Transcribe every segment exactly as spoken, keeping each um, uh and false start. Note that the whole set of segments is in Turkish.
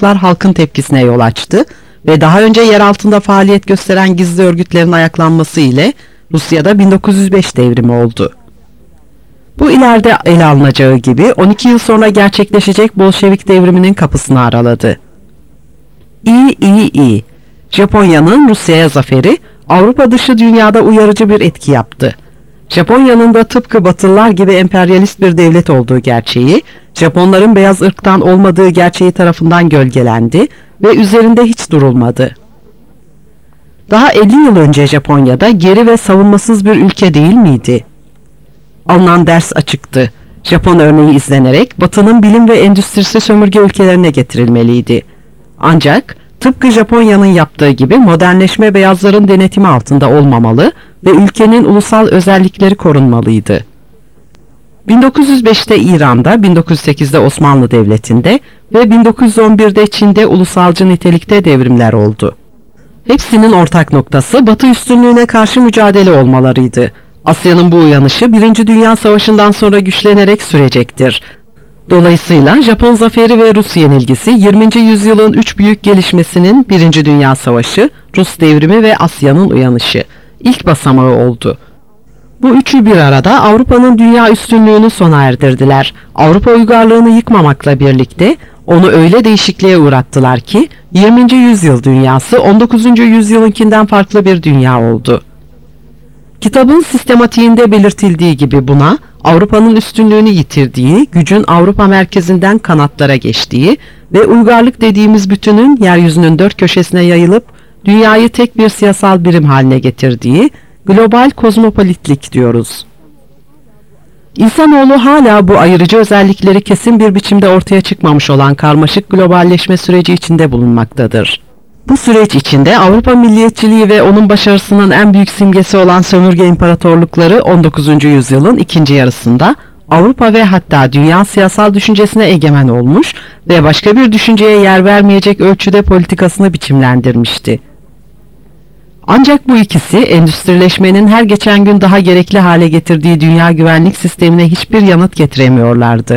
olaylar halkın tepkisine yol açtı ve daha önce yer altında faaliyet gösteren gizli örgütlerin ayaklanması ile Rusya'da bin dokuz yüz beş devrimi oldu. Bu ileride ele alınacağı gibi on iki yıl sonra gerçekleşecek Bolşevik devriminin kapısını araladı. İyi iyi iyi. Japonya'nın Rusya'ya zaferi Avrupa dışı dünyada uyarıcı bir etki yaptı. Japonya'nın da tıpkı Batılılar gibi emperyalist bir devlet olduğu gerçeği, Japonların beyaz ırktan olmadığı gerçeği tarafından gölgelendi ve üzerinde hiç durulmadı. Daha elli yıl önce Japonya'da geri ve savunmasız bir ülke değil miydi? Alınan ders açıktı. Japon örneği izlenerek Batı'nın bilim ve endüstrisi sömürge ülkelerine getirilmeliydi. Ancak tıpkı Japonya'nın yaptığı gibi modernleşme beyazların denetimi altında olmamalı ve ülkenin ulusal özellikleri korunmalıydı. bin dokuz yüz beşte İran'da, bin dokuz yüz sekizde Osmanlı Devleti'nde ve bin dokuz yüz on birde Çin'de ulusalcı nitelikte devrimler oldu. Hepsinin ortak noktası Batı üstünlüğüne karşı mücadele olmalarıydı. Asya'nın bu uyanışı Birinci Dünya Savaşı'ndan sonra güçlenerek sürecektir. Dolayısıyla Japon zaferi ve Rus yenilgisi yirminci yüzyılın üç büyük gelişmesinin Birinci Dünya Savaşı, Rus devrimi ve Asya'nın uyanışı ilk basamağı oldu. Bu üçü bir arada Avrupa'nın dünya üstünlüğünü sona erdirdiler. Avrupa uygarlığını yıkmamakla birlikte onu öyle değişikliğe uğrattılar ki yirminci yüzyıl dünyası on dokuzuncu yüzyılınkinden farklı bir dünya oldu. Kitabın sistematiğinde belirtildiği gibi buna Avrupa'nın üstünlüğünü yitirdiği, gücün Avrupa merkezinden kanatlara geçtiği ve uygarlık dediğimiz bütünün yeryüzünün dört köşesine yayılıp dünyayı tek bir siyasal birim haline getirdiği global kozmopolitlik diyoruz. İnsanoğlu hala bu ayırıcı özellikleri kesin bir biçimde ortaya çıkmamış olan karmaşık globalleşme süreci içinde bulunmaktadır. Bu süreç içinde Avrupa milliyetçiliği ve onun başarısının en büyük simgesi olan sömürge imparatorlukları on dokuzuncu yüzyılın ikinci yarısında Avrupa ve hatta dünya siyasal düşüncesine egemen olmuş ve başka bir düşünceye yer vermeyecek ölçüde politikasını biçimlendirmişti. Ancak bu ikisi endüstrileşmenin her geçen gün daha gerekli hale getirdiği dünya güvenlik sistemine hiçbir yanıt getiremiyorlardı.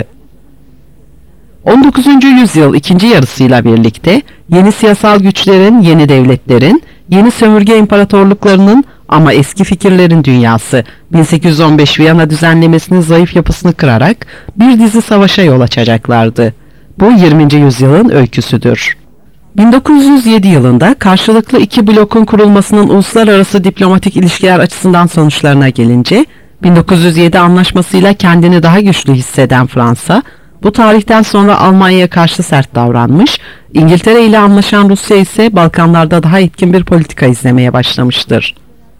on dokuzuncu yüzyıl ikinci yarısıyla birlikte yeni siyasal güçlerin, yeni devletlerin, yeni sömürge imparatorluklarının ama eski fikirlerin dünyası bin sekiz yüz on beş Viyana düzenlemesinin zayıf yapısını kırarak bir dizi savaşa yol açacaklardı. Bu yirminci yüzyılın öyküsüdür. bin dokuz yüz yedi yılında karşılıklı iki blokun kurulmasının uluslararası diplomatik ilişkiler açısından sonuçlarına gelince, bin dokuz yüz yedi anlaşmasıyla kendini daha güçlü hisseden Fransa, bu tarihten sonra Almanya'ya karşı sert davranmış, İngiltere ile anlaşan Rusya ise Balkanlarda daha etkin bir politika izlemeye başlamıştır.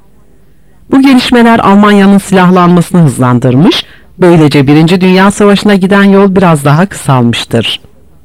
Bu gelişmeler Almanya'nın silahlanmasını hızlandırmış, böylece Birinci Dünya Savaşı'na giden yol biraz daha kısalmıştır.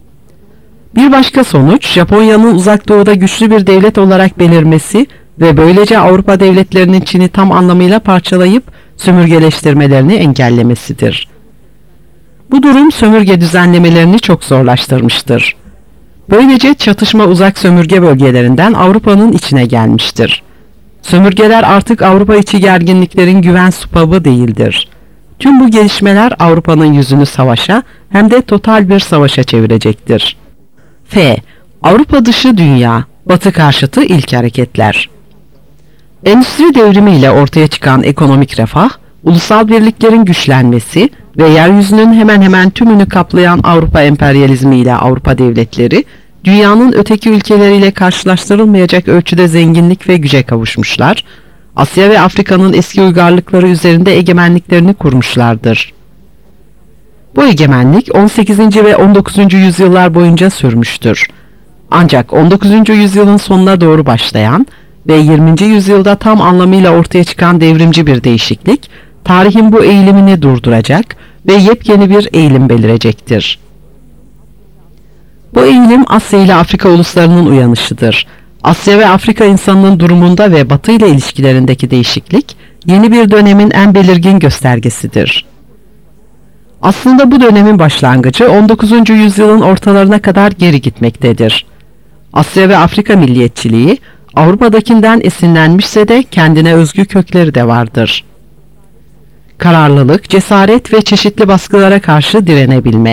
Bir başka sonuç, Japonya'nın uzak doğuda güçlü bir devlet olarak belirmesi ve böylece Avrupa devletlerinin Çin'i tam anlamıyla parçalayıp sömürgeleştirmelerini engellemesidir. Bu durum sömürge düzenlemelerini çok zorlaştırmıştır. Böylece çatışma uzak sömürge bölgelerinden Avrupa'nın içine gelmiştir. Sömürgeler artık Avrupa içi gerginliklerin güven supabı değildir. Tüm bu gelişmeler Avrupa'nın yüzünü savaşa hem de total bir savaşa çevirecektir. F. Avrupa dışı dünya, Batı karşıtı ilk hareketler. Endüstri devrimiyle ortaya çıkan ekonomik refah, ulusal birliklerin güçlenmesi ve yeryüzünün hemen hemen tümünü kaplayan Avrupa emperyalizmi ile Avrupa devletleri, dünyanın öteki ülkeleriyle karşılaştırılmayacak ölçüde zenginlik ve güce kavuşmuşlar, Asya ve Afrika'nın eski uygarlıkları üzerinde egemenliklerini kurmuşlardır. Bu egemenlik on sekizinci ve on dokuzuncu yüzyıllar boyunca sürmüştür. Ancak on dokuzuncu yüzyılın sonuna doğru başlayan ve yirminci yüzyılda tam anlamıyla ortaya çıkan devrimci bir değişiklik, tarihin bu eğilimini durduracak ve yepyeni bir eğilim belirecektir. Bu eğilim Asya ile Afrika uluslarının uyanışıdır. Asya ve Afrika insanının durumunda ve Batı ile ilişkilerindeki değişiklik, yeni bir dönemin en belirgin göstergesidir. Aslında bu dönemin başlangıcı on dokuzuncu yüzyılın ortalarına kadar geri gitmektedir. Asya ve Afrika milliyetçiliği, Avrupa'dakinden esinlenmişse de kendine özgü kökleri de vardır. Kararlılık, cesaret ve çeşitli baskılara karşı direnebilme,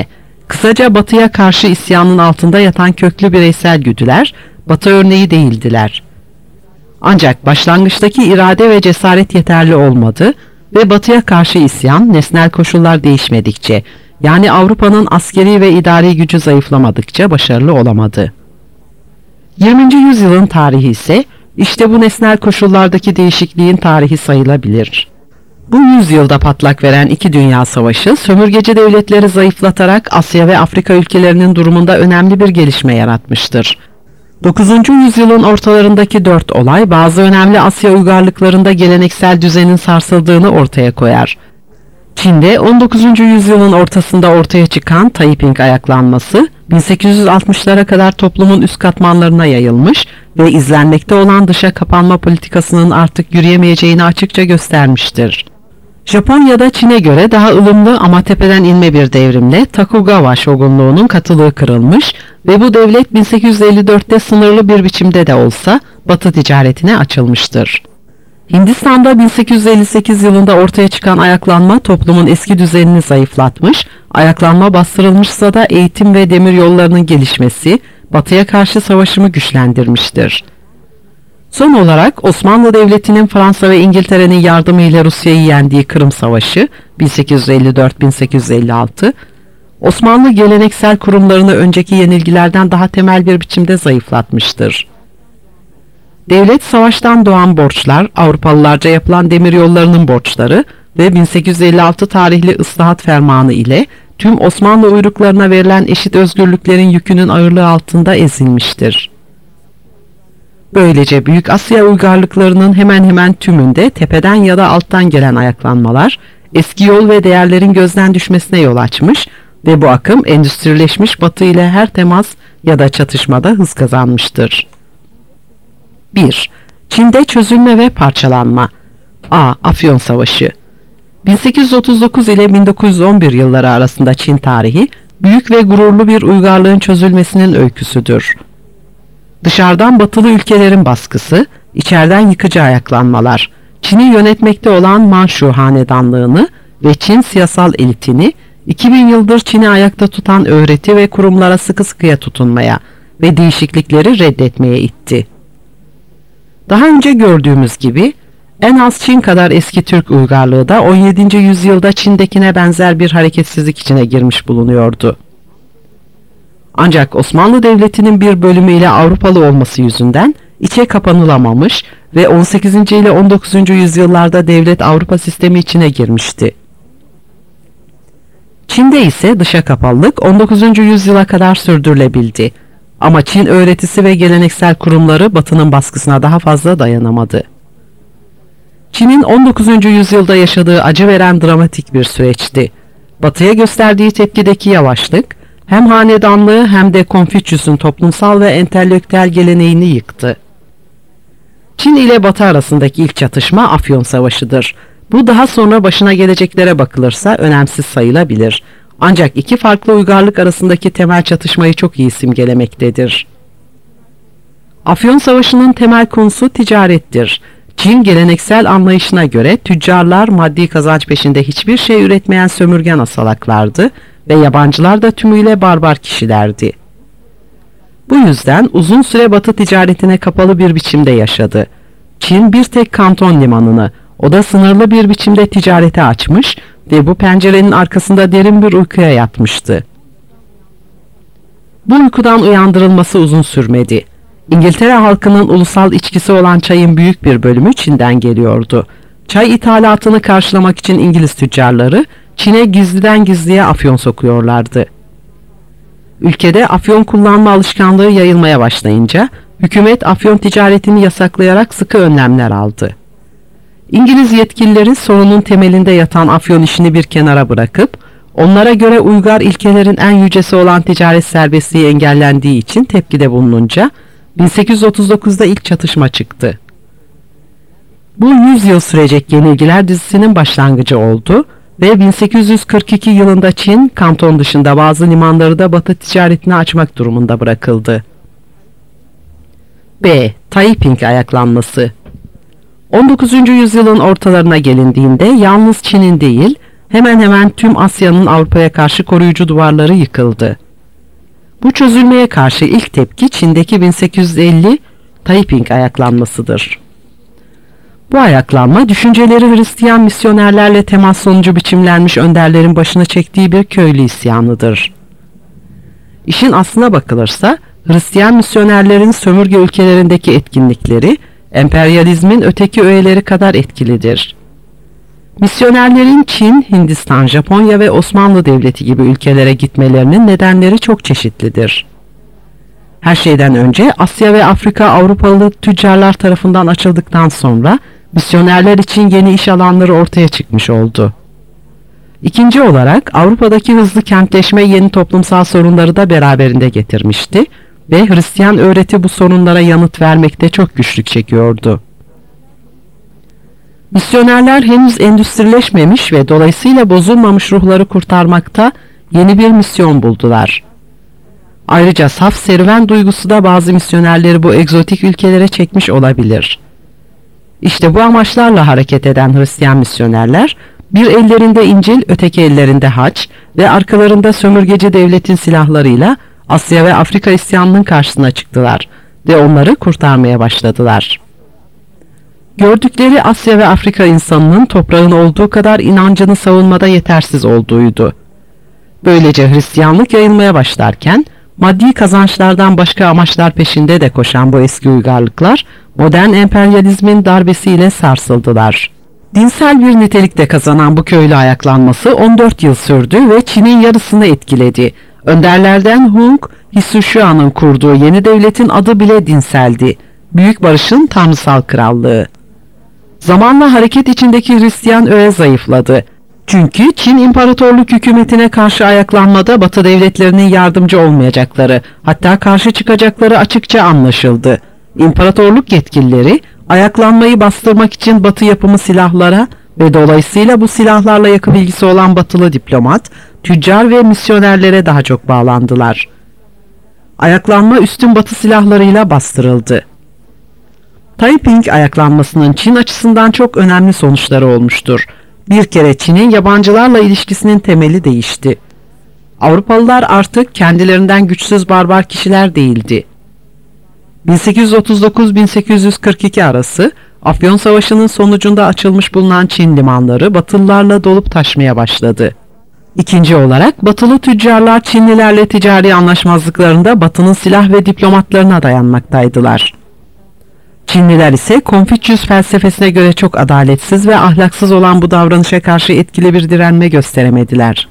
Kısaca Batı'ya karşı isyanın altında yatan köklü bireysel güdüler, Batı örneği değildiler. Ancak başlangıçtaki irade ve cesaret yeterli olmadı ve Batı'ya karşı isyan, nesnel koşullar değişmedikçe, yani Avrupa'nın askeri ve idari gücü zayıflamadıkça başarılı olamadı. yirminci yüzyılın tarihi ise, işte bu nesnel koşullardaki değişikliğin tarihi sayılabilir. Bu yüzyılda patlak veren iki dünya savaşı, sömürgeci devletleri zayıflatarak Asya ve Afrika ülkelerinin durumunda önemli bir gelişme yaratmıştır. dokuzuncu yüzyılın ortalarındaki dört olay, bazı önemli Asya uygarlıklarında geleneksel düzenin sarsıldığını ortaya koyar. Çin'de on dokuzuncu yüzyılın ortasında ortaya çıkan Taiping ayaklanması, bin sekiz yüz altmışlara kadar toplumun üst katmanlarına yayılmış ve izlenmekte olan dışa kapanma politikasının artık yürüyemeyeceğini açıkça göstermiştir. Japonya'da Çin'e göre daha ılımlı ama tepeden inme bir devrimle Tokugawa şogunluğunun katılığı kırılmış ve bu devlet bin sekiz yüz elli dörtte sınırlı bir biçimde de olsa Batı ticaretine açılmıştır. Hindistan'da bin sekiz yüz elli sekiz yılında ortaya çıkan ayaklanma toplumun eski düzenini zayıflatmış, ayaklanma bastırılmışsa da eğitim ve demir yollarının gelişmesi Batı'ya karşı savaşımı güçlendirmiştir. Son olarak Osmanlı Devleti'nin Fransa ve İngiltere'nin yardımıyla Rusya'yı yendiği Kırım Savaşı bin sekiz yüz elli dört bin sekiz yüz elli altı, Osmanlı geleneksel kurumlarını önceki yenilgilerden daha temel bir biçimde zayıflatmıştır. Devlet savaştan doğan borçlar, Avrupalılarca yapılan demiryollarının borçları ve bin sekiz yüz elli altı tarihli ıslahat fermanı ile tüm Osmanlı uyruklarına verilen eşit özgürlüklerin yükünün ağırlığı altında ezilmiştir. Böylece Büyük Asya uygarlıklarının hemen hemen tümünde tepeden ya da alttan gelen ayaklanmalar, eski yol ve değerlerin gözden düşmesine yol açmış ve bu akım endüstrileşmiş Batı ile her temas ya da çatışmada hız kazanmıştır. bir. Çin'de çözülme ve parçalanma. A. Afyon Savaşı. bin sekiz yüz otuz dokuz ile bin dokuz yüz on bir yılları arasında Çin tarihi, büyük ve gururlu bir uygarlığın çözülmesinin öyküsüdür. Dışarıdan batılı ülkelerin baskısı, içeriden yıkıcı ayaklanmalar, Çin'i yönetmekte olan Manşu hanedanlığını ve Çin siyasal elitini, iki bin yıldır Çin'i ayakta tutan öğreti ve kurumlara sıkı sıkıya tutunmaya ve değişiklikleri reddetmeye itti. Daha önce gördüğümüz gibi, en az Çin kadar eski Türk uygarlığı da on yedinci yüzyılda Çin'dekine benzer bir hareketsizlik içine girmiş bulunuyordu. Ancak Osmanlı Devleti'nin bir bölümüyle Avrupalı olması yüzünden içe kapanılamamış ve on sekizinci ile on dokuzuncu yüzyıllarda devlet Avrupa sistemi içine girmişti. Çin'de ise dışa kapalılık on dokuzuncu yüzyıla kadar sürdürülebildi. Ama Çin öğretisi ve geleneksel kurumları Batı'nın baskısına daha fazla dayanamadı. Çin'in on dokuzuncu yüzyılda yaşadığı acı veren dramatik bir süreçti. Batı'ya gösterdiği tepkideki yavaşlık, hem hanedanlığı hem de Konfüçyüs'ün toplumsal ve entelektüel geleneğini yıktı. Çin ile Batı arasındaki ilk çatışma Afyon Savaşı'dır. Bu daha sonra başına geleceklere bakılırsa önemsiz sayılabilir. Ancak iki farklı uygarlık arasındaki temel çatışmayı çok iyi simgelemektedir. Afyon Savaşı'nın temel konusu ticarettir. Çin geleneksel anlayışına göre tüccarlar maddi kazanç peşinde hiçbir şey üretmeyen sömürgen asalaklardı ve yabancılar da tümüyle barbar kişilerdi. Bu yüzden uzun süre Batı ticaretine kapalı bir biçimde yaşadı. Çin bir tek Kanton limanını, o da sınırlı bir biçimde ticarete açmış ve bu pencerenin arkasında derin bir uykuya yatmıştı. Bu uykudan uyandırılması uzun sürmedi. İngiltere halkının ulusal içkisi olan çayın büyük bir bölümü Çin'den geliyordu. Çay ithalatını karşılamak için İngiliz tüccarları Çin'e gizliden gizliye afyon sokuyorlardı. Ülkede afyon kullanma alışkanlığı yayılmaya başlayınca hükümet afyon ticaretini yasaklayarak sıkı önlemler aldı. İngiliz yetkilileri sorunun temelinde yatan afyon işini bir kenara bırakıp onlara göre uygar ilkelerin en yücesi olan ticaret serbestliği engellendiği için tepkide bulununca bin sekiz yüz otuz dokuzda ilk çatışma çıktı. Bu yüz yıl sürecek yenilgiler dizisinin başlangıcı oldu ve bin sekiz yüz kırk iki yılında Çin, Kanton dışında bazı limanları da Batı ticaretine açmak durumunda bırakıldı. B. Taiping ayaklanması. on dokuzuncu yüzyılın ortalarına gelindiğinde yalnız Çin'in değil, hemen hemen tüm Asya'nın Avrupa'ya karşı koruyucu duvarları yıkıldı. Bu çözülmeye karşı ilk tepki Çin'deki bin sekiz yüz elli Taiping ayaklanmasıdır. Bu ayaklanma düşünceleri Hristiyan misyonerlerle temas sonucu biçimlenmiş önderlerin başına çektiği bir köylü isyanıdır. İşin aslına bakılırsa Hristiyan misyonerlerin sömürge ülkelerindeki etkinlikleri emperyalizmin öteki öğeleri kadar etkilidir. Misyonerlerin Çin, Hindistan, Japonya ve Osmanlı Devleti gibi ülkelere gitmelerinin nedenleri çok çeşitlidir. Her şeyden önce Asya ve Afrika Avrupalı tüccarlar tarafından açıldıktan sonra misyonerler için yeni iş alanları ortaya çıkmış oldu. İkinci olarak Avrupa'daki hızlı kentleşme yeni toplumsal sorunları da beraberinde getirmişti ve Hristiyan öğreti bu sorunlara yanıt vermekte çok güçlük çekiyordu. Misyonerler henüz endüstrileşmemiş ve dolayısıyla bozulmamış ruhları kurtarmakta yeni bir misyon buldular. Ayrıca saf serüven duygusu da bazı misyonerleri bu egzotik ülkelere çekmiş olabilir. İşte bu amaçlarla hareket eden Hristiyan misyonerler, bir ellerinde İncil, öteki ellerinde haç ve arkalarında sömürgeci devletin silahlarıyla Asya ve Afrika isyanının karşısına çıktılar ve onları kurtarmaya başladılar. Gördükleri Asya ve Afrika insanının toprağın olduğu kadar inancını savunmada yetersiz olduğuydu. Böylece Hristiyanlık yayılmaya başlarken, maddi kazançlardan başka amaçlar peşinde de koşan bu eski uygarlıklar, modern emperyalizmin darbesiyle sarsıldılar. Dinsel bir nitelikte kazanan bu köylü ayaklanması on dört yıl sürdü ve Çin'in yarısını etkiledi. Önderlerden Hung Hsüshua'nın kurduğu yeni devletin adı bile dinseldi. Büyük Barış'ın Tanrısal Krallığı. Zamanla hareket içindeki Hristiyan öğe zayıfladı. Çünkü Çin İmparatorluk hükümetine karşı ayaklanmada Batı devletlerinin yardımcı olmayacakları, hatta karşı çıkacakları açıkça anlaşıldı. İmparatorluk yetkilileri ayaklanmayı bastırmak için Batı yapımı silahlara ve dolayısıyla bu silahlarla yakın ilgisi olan Batılı diplomat, tüccar ve misyonerlere daha çok bağlandılar. Ayaklanma üstün Batı silahlarıyla bastırıldı. Taiping ayaklanmasının Çin açısından çok önemli sonuçları olmuştur. Bir kere Çin'in yabancılarla ilişkisinin temeli değişti. Avrupalılar artık kendilerinden güçsüz barbar kişiler değildi. bin sekiz yüz otuz dokuz bin sekiz yüz kırk iki arası Afyon Savaşı'nın sonucunda açılmış bulunan Çin limanları Batılılarla dolup taşmaya başladı. İkinci olarak Batılı tüccarlar Çinlilerle ticari anlaşmazlıklarında Batı'nın silah ve diplomatlarına dayanmaktaydılar. Çinliler ise Konfüçyüs felsefesine göre çok adaletsiz ve ahlaksız olan bu davranışa karşı etkili bir direnme gösteremediler.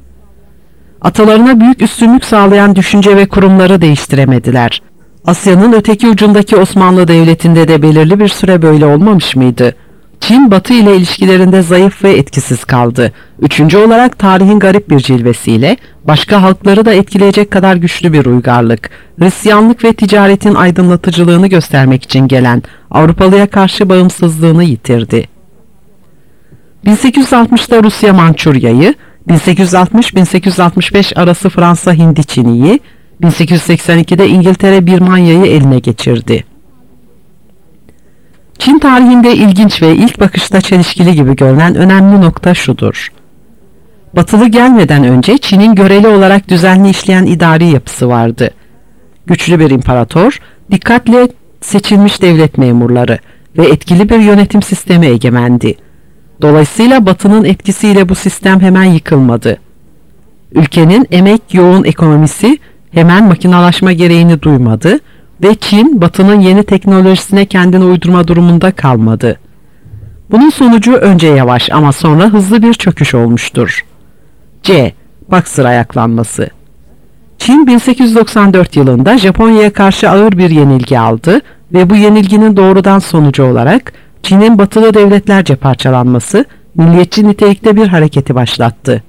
Atalarına büyük üstünlük sağlayan düşünce ve kurumları değiştiremediler. Asya'nın öteki ucundaki Osmanlı Devleti'nde de belirli bir süre böyle olmamış mıydı? Çin, Batı ile ilişkilerinde zayıf ve etkisiz kaldı. Üçüncü olarak tarihin garip bir cilvesiyle başka halkları da etkileyecek kadar güçlü bir uygarlık, Hristiyanlık ve ticaretin aydınlatıcılığını göstermek için gelen Avrupalıya karşı bağımsızlığını yitirdi. bin sekiz yüz altmışta Rusya Mançurya'yı, bin sekiz yüz altmış bin sekiz yüz altmış beş arası Fransa Hindiçini'yi, bin sekiz yüz seksen ikide İngiltere Birmanya'yı eline geçirdi. Çin tarihinde ilginç ve ilk bakışta çelişkili gibi görünen önemli nokta şudur. Batılı gelmeden önce Çin'in göreli olarak düzenli işleyen idari yapısı vardı. Güçlü bir imparator, dikkatle seçilmiş devlet memurları ve etkili bir yönetim sistemi egemendi. Dolayısıyla Batı'nın etkisiyle bu sistem hemen yıkılmadı. Ülkenin emek yoğun ekonomisi hemen makinalaşma gereğini duymadı ve Çin, Batı'nın yeni teknolojisine kendini uydurma durumunda kalmadı. Bunun sonucu önce yavaş ama sonra hızlı bir çöküş olmuştur. C. Boxer ayaklanması. Çin bin sekiz yüz doksan dört yılında Japonya'ya karşı ağır bir yenilgi aldı ve bu yenilginin doğrudan sonucu olarak Çin'in batılı devletlerce parçalanması, milliyetçi nitelikte bir hareketi başlattı.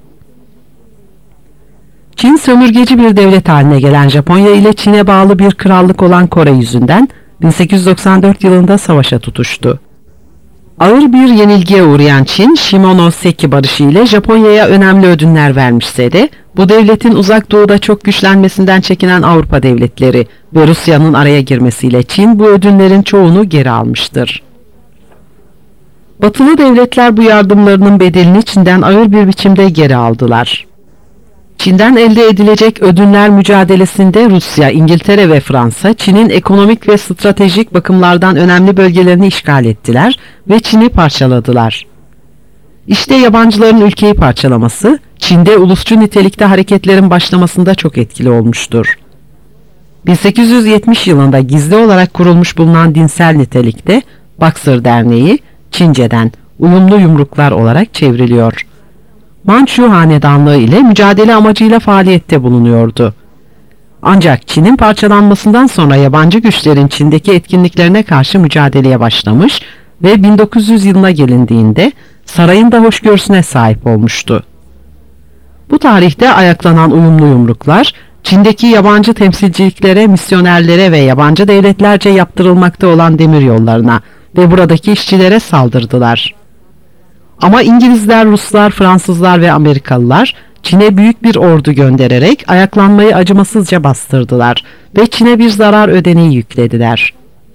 Çin sömürgeci bir devlet haline gelen Japonya ile Çin'e bağlı bir krallık olan Kore yüzünden bin sekiz yüz doksan dört yılında savaşa tutuştu. Ağır bir yenilgiye uğrayan Çin, Shimonoseki Barışı ile Japonya'ya önemli ödünler vermişse de, bu devletin uzak doğuda çok güçlenmesinden çekinen Avrupa devletleri ve Rusya'nın araya girmesiyle Çin bu ödünlerin çoğunu geri almıştır. Batılı devletler bu yardımlarının bedelini Çin'den ağır bir biçimde geri aldılar. Çin'den elde edilecek ödünler mücadelesinde Rusya, İngiltere ve Fransa, Çin'in ekonomik ve stratejik bakımlardan önemli bölgelerini işgal ettiler ve Çin'i parçaladılar. İşte yabancıların ülkeyi parçalaması, Çin'de ulusçu nitelikte hareketlerin başlamasında çok etkili olmuştur. bin sekiz yüz yetmiş yılında gizli olarak kurulmuş bulunan dinsel nitelikte Boxer Derneği, Çince'den uyumlu yumruklar olarak çevriliyor. Mançu Hanedanlığı ile mücadele amacıyla faaliyette bulunuyordu. Ancak Çin'in parçalanmasından sonra yabancı güçlerin Çin'deki etkinliklerine karşı mücadeleye başlamış ve bin dokuz yüz yılına gelindiğinde sarayın da hoşgörüsüne sahip olmuştu. Bu tarihte ayaklanan uyumlu yumruklar, Çin'deki yabancı temsilciliklere, misyonerlere ve yabancı devletlerce yaptırılmakta olan demiryollarına ve buradaki işçilere saldırdılar. Ama İngilizler, Ruslar, Fransızlar ve Amerikalılar Çin'e büyük bir ordu göndererek ayaklanmayı acımasızca bastırdılar ve Çin'e bir zarar ödeneği yüklediler.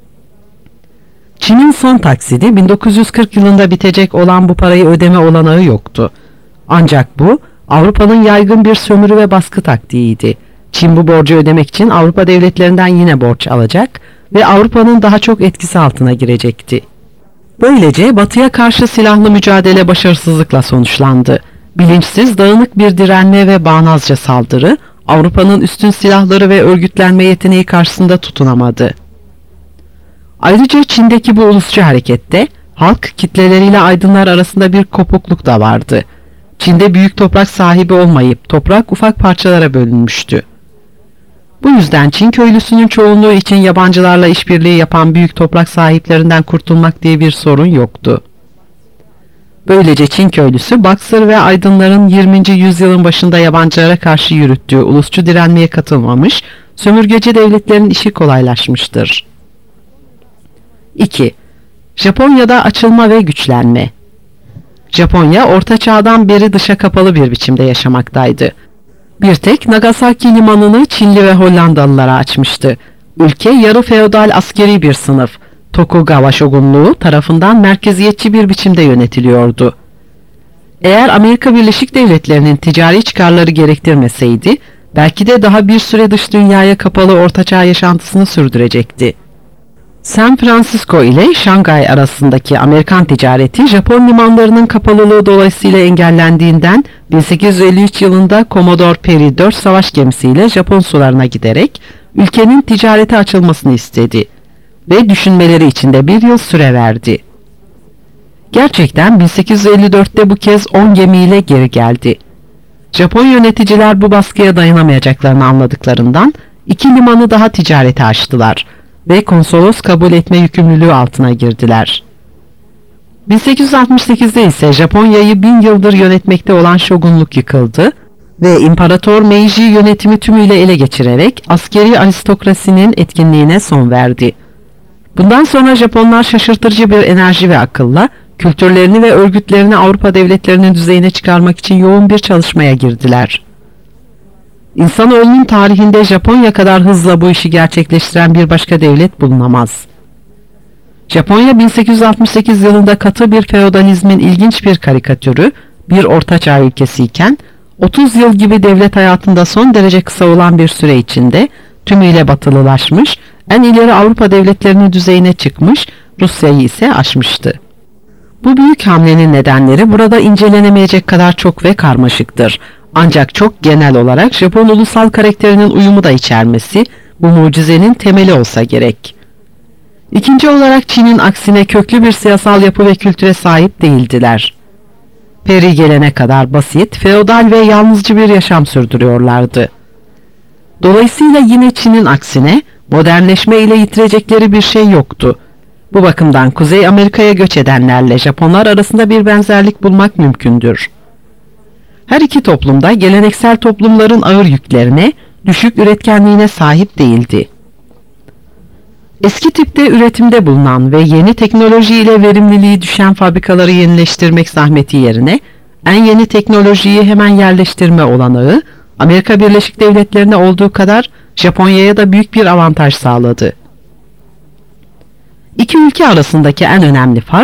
Çin'in son taksidi bin dokuz yüz kırk yılında bitecek olan bu parayı ödeme olanağı yoktu. Ancak bu Avrupa'nın yaygın bir sömürü ve baskı taktiğiydi. Çin bu borcu ödemek için Avrupa devletlerinden yine borç alacak ve Avrupa'nın daha çok etkisi altına girecekti. Böylece Batı'ya karşı silahlı mücadele başarısızlıkla sonuçlandı. Bilinçsiz, dağınık bir direnme ve bağnazca saldırı, Avrupa'nın üstün silahları ve örgütlenme yeteneği karşısında tutunamadı. Ayrıca Çin'deki bu ulusçu harekette halk kitleleriyle aydınlar arasında bir kopukluk da vardı. Çin'de büyük toprak sahibi olmayıp toprak ufak parçalara bölünmüştü. Bu yüzden Çin köylüsünün çoğunluğu için yabancılarla işbirliği yapan büyük toprak sahiplerinden kurtulmak diye bir sorun yoktu. Böylece Çin köylüsü Boxer ve aydınların yirminci yüzyılın başında yabancılara karşı yürüttüğü ulusçu direnmeye katılmamış, sömürgeci devletlerin işi kolaylaşmıştır. iki. Japonya'da açılma ve güçlenme. Japonya, Orta Çağ'dan beri dışa kapalı bir biçimde yaşamaktaydı. Bir tek Nagasaki limanını Çinli ve Hollandalılara açmıştı. Ülke yarı feodal askeri bir sınıf, Tokugawa şogunluğu tarafından merkeziyetçi bir biçimde yönetiliyordu. Eğer Amerika Birleşik Devletleri'nin ticari çıkarları gerektirmeseydi, belki de daha bir süre dış dünyaya kapalı ortaçağ yaşantısını sürdürecekti. San Francisco ile Şangay arasındaki Amerikan ticareti Japon limanlarının kapalılığı dolayısıyla engellendiğinden bin sekiz yüz elli üç yılında Commodore Perry dört savaş gemisiyle Japon sularına giderek ülkenin ticarete açılmasını istedi ve düşünmeleri için de bir yıl süre verdi. Gerçekten bin sekiz yüz elli dörtte bu kez on gemiyle geri geldi. Japon yöneticiler bu baskıya dayanamayacaklarını anladıklarından iki limanı daha ticarete açtılar ve konsolos kabul etme yükümlülüğü altına girdiler. bin sekiz yüz altmış sekizde ise Japonya'yı bin yıldır yönetmekte olan şogunluk yıkıldı ve İmparator Meiji yönetimi tümüyle ele geçirerek askeri aristokrasinin etkinliğine son verdi. Bundan sonra Japonlar şaşırtıcı bir enerji ve akılla kültürlerini ve örgütlerini Avrupa devletlerinin düzeyine çıkarmak için yoğun bir çalışmaya girdiler. İnsanoğlunun tarihinde Japonya kadar hızla bu işi gerçekleştiren bir başka devlet bulunamaz. Japonya bin sekiz yüz altmış sekiz yılında katı bir feodalizmin ilginç bir karikatürü, bir ortaçağ ülkesiyken, otuz yıl gibi devlet hayatında son derece kısa olan bir süre içinde tümüyle batılılaşmış, en ileri Avrupa devletlerinin düzeyine çıkmış, Rusya'yı ise aşmıştı. Bu büyük hamlenin nedenleri burada incelenemeyecek kadar çok ve karmaşıktır. Ancak çok genel olarak Japon ulusal karakterinin uyumu da içermesi bu mucizenin temeli olsa gerek. İkinci olarak Çin'in aksine köklü bir siyasal yapı ve kültüre sahip değildiler. Peri gelene kadar basit, feodal ve yalnızcı bir yaşam sürdürüyorlardı. Dolayısıyla yine Çin'in aksine modernleşme ile yitirecekleri bir şey yoktu. Bu bakımdan Kuzey Amerika'ya göç edenlerle Japonlar arasında bir benzerlik bulmak mümkündür. Her iki toplumda geleneksel toplumların ağır yüklerine, düşük üretkenliğine sahip değildi. Eski tipte üretimde bulunan ve yeni teknoloji ile verimliliği düşen fabrikaları yenileştirmek zahmeti yerine, en yeni teknolojiyi hemen yerleştirme olanağı, Amerika Birleşik Devletleri'ne olduğu kadar Japonya'ya da büyük bir avantaj sağladı. İki ülke arasındaki en önemli fark,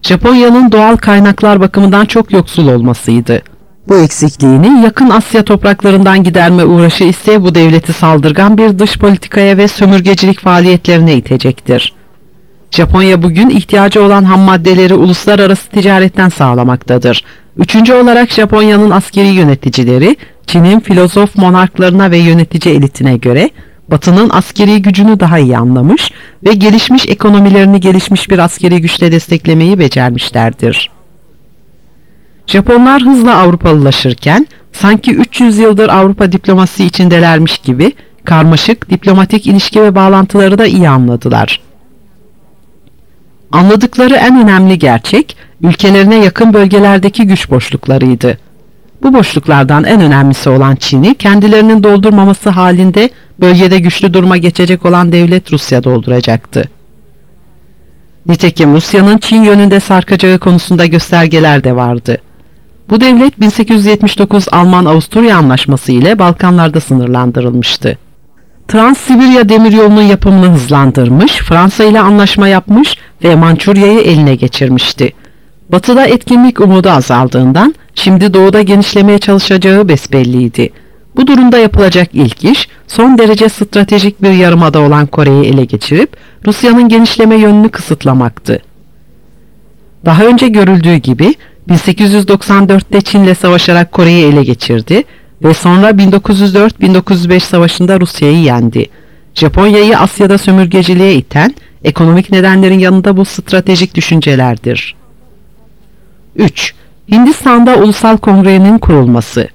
Japonya'nın doğal kaynaklar bakımından çok yoksul olmasıydı. Bu eksikliğini yakın Asya topraklarından giderme uğraşı ise bu devleti saldırgan bir dış politikaya ve sömürgecilik faaliyetlerine itecektir. Japonya bugün ihtiyacı olan ham maddeleri uluslararası ticaretten sağlamaktadır. Üçüncü olarak Japonya'nın askeri yöneticileri, Çin'in filozof monarklarına ve yönetici elitine göre Batı'nın askeri gücünü daha iyi anlamış ve gelişmiş ekonomilerini gelişmiş bir askeri güçle desteklemeyi becermişlerdir. Japonlar hızla Avrupalılaşırken sanki üç yüz yıldır Avrupa diplomasi içindelermiş gibi karmaşık diplomatik ilişki ve bağlantıları da iyi anladılar. Anladıkları en önemli gerçek, ülkelerine yakın bölgelerdeki güç boşluklarıydı. Bu boşluklardan en önemlisi olan Çin'i kendilerinin doldurmaması halinde bölgede güçlü duruma geçecek olan devlet Rusya dolduracaktı. Nitekim Rusya'nın Çin yönünde sarkacağı konusunda göstergeler de vardı. Bu devlet bin sekiz yüz yetmiş dokuz Alman-Avusturya Anlaşması ile Balkanlarda sınırlandırılmıştı. Trans-Sibirya demiryolunun yapımını hızlandırmış, Fransa ile anlaşma yapmış ve Mançurya'yı eline geçirmişti. Batı'da etkinlik umudu azaldığından şimdi doğuda genişlemeye çalışacağı besbelliydi. Bu durumda yapılacak ilk iş son derece stratejik bir yarımada olan Kore'yi ele geçirip Rusya'nın genişleme yönünü kısıtlamaktı. Daha önce görüldüğü gibi bin sekiz yüz doksan dörtte Çin'le savaşarak Kore'yi ele geçirdi ve sonra bin dokuz yüz dört bin dokuz yüz beş savaşında Rusya'yı yendi. Japonya'yı Asya'da sömürgeciliğe iten ekonomik nedenlerin yanında bu stratejik düşüncelerdir. üç. Hindistan'da Ulusal Kongre'nin kurulması.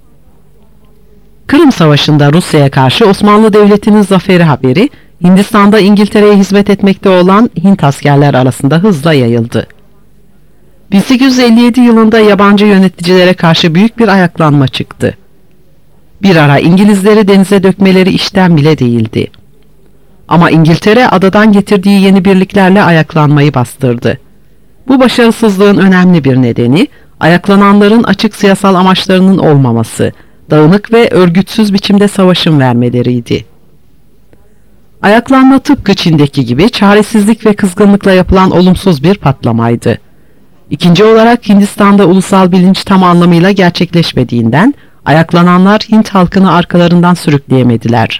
Kırım Savaşı'nda Rusya'ya karşı Osmanlı Devleti'nin zaferi haberi Hindistan'da İngiltere'ye hizmet etmekte olan Hint askerler arasında hızla yayıldı. bin sekiz yüz elli yedi yılında yabancı yöneticilere karşı büyük bir ayaklanma çıktı. Bir ara İngilizleri denize dökmeleri işten bile değildi. Ama İngiltere adadan getirdiği yeni birliklerle ayaklanmayı bastırdı. Bu başarısızlığın önemli bir nedeni ayaklananların açık siyasal amaçlarının olmaması, dağınık ve örgütsüz biçimde savaşın vermeleriydi. Ayaklanma tıpkı Çin'deki gibi çaresizlik ve kızgınlıkla yapılan olumsuz bir patlamaydı. İkinci olarak Hindistan'da ulusal bilinç tam anlamıyla gerçekleşmediğinden ayaklananlar Hint halkını arkalarından sürükleyemediler.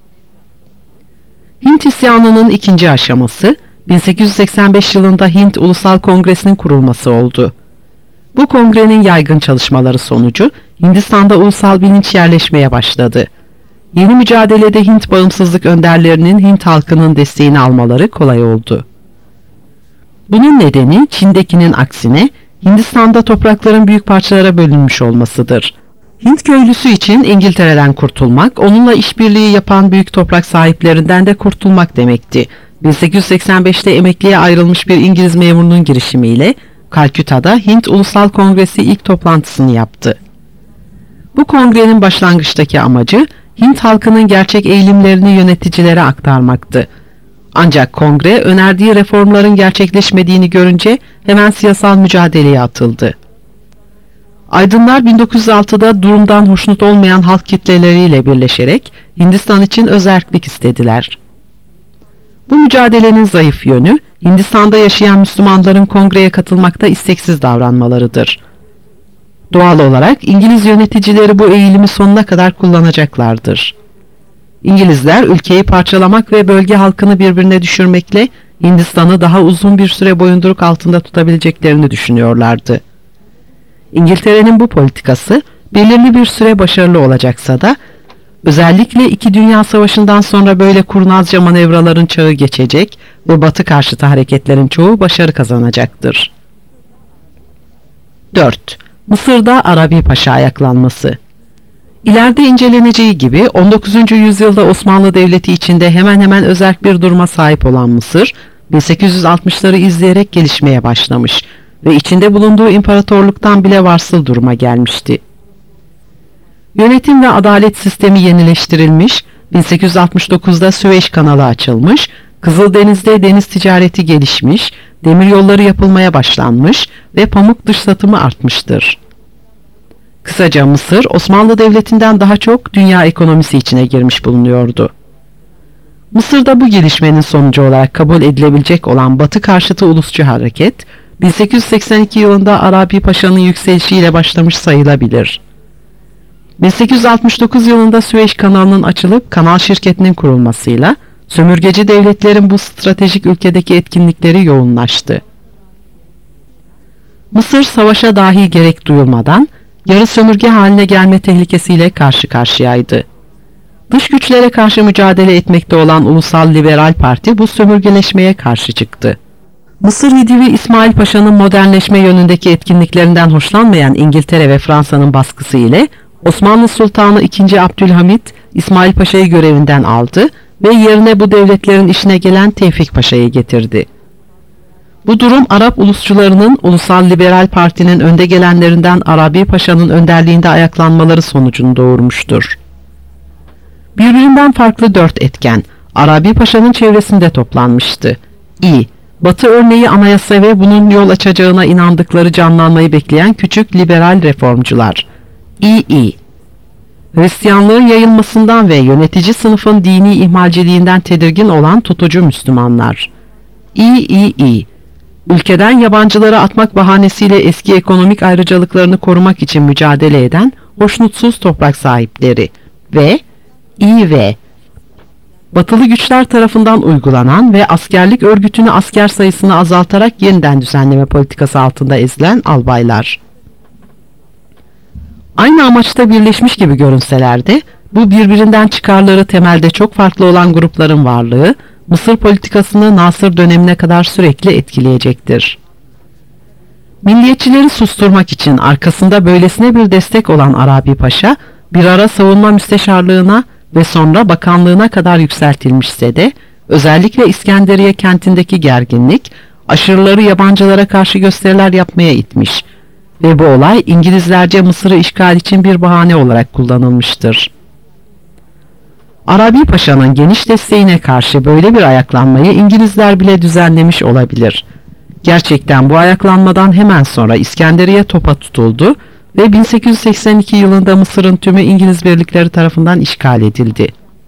Hint isyanının ikinci aşaması bin sekiz yüz seksen beş yılında Hint Ulusal Kongresi'nin kurulması oldu. Bu kongrenin yaygın çalışmaları sonucu Hindistan'da ulusal bilinç yerleşmeye başladı. Yeni mücadelede Hint bağımsızlık önderlerinin Hint halkının desteğini almaları kolay oldu. Bunun nedeni Çin'dekinin aksine Hindistan'da toprakların büyük parçalara bölünmüş olmasıdır. Hint köylüsü için İngiltere'den kurtulmak, onunla işbirliği yapan büyük toprak sahiplerinden de kurtulmak demekti. bin sekiz yüz seksen beşte emekliye ayrılmış bir İngiliz memurunun girişimiyle Kalküta'da Hint Ulusal Kongresi ilk toplantısını yaptı. Bu kongrenin başlangıçtaki amacı Hint halkının gerçek eğilimlerini yöneticilere aktarmaktı. Ancak kongre önerdiği reformların gerçekleşmediğini görünce hemen siyasal mücadeleye atıldı. Aydınlar bin dokuz yüz altıda durumdan hoşnut olmayan halk kitleleriyle birleşerek Hindistan için özerklik istediler. Bu mücadelenin zayıf yönü Hindistan'da yaşayan Müslümanların kongreye katılmakta isteksiz davranmalarıdır. Doğal olarak İngiliz yöneticileri bu eğilimi sonuna kadar kullanacaklardır. İngilizler ülkeyi parçalamak ve bölge halkını birbirine düşürmekle Hindistan'ı daha uzun bir süre boyunduruk altında tutabileceklerini düşünüyorlardı. İngiltere'nin bu politikası belirli bir süre başarılı olacaksa da özellikle İki Dünya Savaşı'ndan sonra böyle kurnazca manevraların çağı geçecek ve Batı karşıtı hareketlerin çoğu başarı kazanacaktır. dört. Mısır'da Arabi Paşa ayaklanması. İleride inceleneceği gibi on dokuzuncu yüzyılda Osmanlı Devleti içinde hemen hemen özerk bir duruma sahip olan Mısır, bin sekiz yüz altmışları izleyerek gelişmeye başlamış ve içinde bulunduğu imparatorluktan bile varsıl duruma gelmişti. Yönetim ve adalet sistemi yenileştirilmiş, bin sekiz yüz altmış dokuzda Süveyş kanalı açılmış, Kızıldeniz'de deniz ticareti gelişmiş, demiryolları yapılmaya başlanmış ve pamuk dış satımı artmıştır. Kısaca Mısır, Osmanlı Devleti'nden daha çok dünya ekonomisi içine girmiş bulunuyordu. Mısır'da bu gelişmenin sonucu olarak kabul edilebilecek olan Batı karşıtı ulusçu hareket, bin sekiz yüz seksen iki yılında Arabi Paşa'nın yükselişiyle başlamış sayılabilir. bin sekiz yüz altmış dokuz yılında Süveyş kanalının açılıp kanal şirketinin kurulmasıyla sömürgeci devletlerin bu stratejik ülkedeki etkinlikleri yoğunlaştı. Mısır savaşa dahi gerek duyulmadan yarı sömürge haline gelme tehlikesiyle karşı karşıyaydı. Dış güçlere karşı mücadele etmekte olan Ulusal Liberal Parti bu sömürgeleşmeye karşı çıktı. Mısır Hidivi İsmail Paşa'nın modernleşme yönündeki etkinliklerinden hoşlanmayan İngiltere ve Fransa'nın baskısı ile Osmanlı Sultanı ikinci. Abdülhamit İsmail Paşa'yı görevinden aldı ve yerine bu devletlerin işine gelen Tevfik Paşa'yı getirdi. Bu durum Arap ulusçularının Ulusal Liberal Parti'nin önde gelenlerinden Arabi Paşa'nın önderliğinde ayaklanmaları sonucunu doğurmuştur. Birbirinden farklı dört etken Arabi Paşa'nın çevresinde toplanmıştı. İ. Batı örneği anayasa ve bunun yol açacağına inandıkları canlanmayı bekleyen küçük liberal reformcular. İ. Hristiyanlığın yayılmasından ve yönetici sınıfın dini ihmalciliğinden tedirgin olan tutucu Müslümanlar. İ. Ülkeden yabancıları atmak bahanesiyle eski ekonomik ayrıcalıklarını korumak için mücadele eden hoşnutsuz toprak sahipleri. Ve İ. Batılı güçler tarafından uygulanan ve askerlik örgütünü asker sayısını azaltarak yeniden düzenleme politikası altında ezilen albaylar. Aynı amaçta birleşmiş gibi görünseler de bu birbirinden çıkarları temelde çok farklı olan grupların varlığı Mısır politikasını Nasır dönemine kadar sürekli etkileyecektir. Milliyetçileri susturmak için arkasında böylesine bir destek olan Arabi Paşa bir ara savunma müsteşarlığına ve sonra bakanlığına kadar yükseltilmişse de özellikle İskenderiye kentindeki gerginlik aşırıları yabancılara karşı gösteriler yapmaya itmiş ve bu olay İngilizlerce Mısır'ı işgal için bir bahane olarak kullanılmıştır. Arabi Paşa'nın geniş desteğine karşı böyle bir ayaklanmayı İngilizler bile düzenlemiş olabilir. Gerçekten bu ayaklanmadan hemen sonra İskenderiye topa tutuldu ve bin sekiz yüz seksen iki yılında Mısır'ın tümü İngiliz birlikleri tarafından işgal edildi.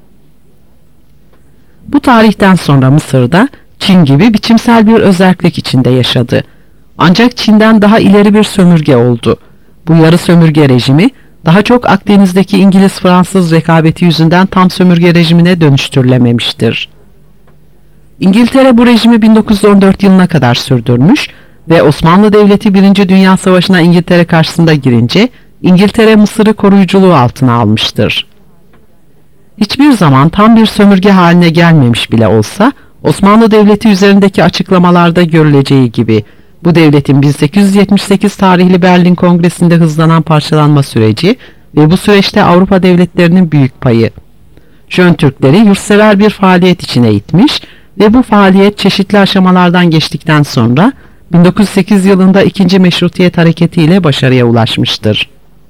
Bu tarihten sonra Mısır'da Çin gibi biçimsel bir özerklik içinde yaşadı. Ancak Çin'den daha ileri bir sömürge oldu. Bu yarı sömürge rejimi daha çok Akdeniz'deki İngiliz-Fransız rekabeti yüzünden tam sömürge rejimine dönüştürülememiştir. İngiltere bu rejimi bin dokuz yüz on dört yılına kadar sürdürmüş ve Osmanlı Devleti birinci. Dünya Savaşı'na İngiltere karşısında girince İngiltere Mısır'ı koruyuculuğu altına almıştır. Hiçbir zaman tam bir sömürge haline gelmemiş bile olsa Osmanlı Devleti üzerindeki açıklamalarda görüleceği gibi bu devletin bin sekiz yüz yetmiş sekiz tarihli Berlin Kongresi'nde hızlanan parçalanma süreci ve bu süreçte Avrupa devletlerinin büyük payı. Jön Türkleri yurtsever bir faaliyet içine itmiş ve bu faaliyet çeşitli aşamalardan geçtikten sonra bin dokuz yüz sekiz yılında ikinci. Meşrutiyet Hareketi ile başarıya ulaşmıştır.